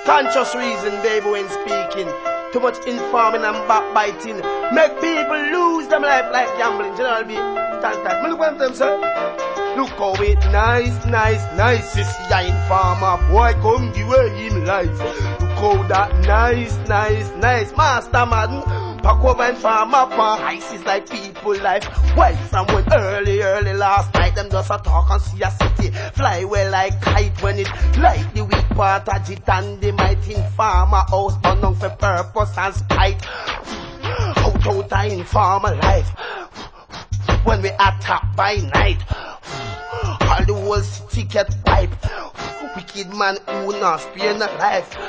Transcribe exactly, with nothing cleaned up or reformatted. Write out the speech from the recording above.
Conscious reason, baby, when speaking. Too much informing and backbiting. Make people lose them life like gambling. General B. Stand tight. Me look at them, sir. Look how it nice, nice, nice. Sissy a informer. Boy, come give him life. Look how that nice, nice, nice. Master man. Pack over and farm up on ice is like people life. Well, from when early, early last night, them just a talk and see a city fly well like kite when it like the weak part of it and the might in farmer house burn down for purpose and spite. Out out a informer life when we attack by night. All the whole city get wiped. Wicked man who not spare no life.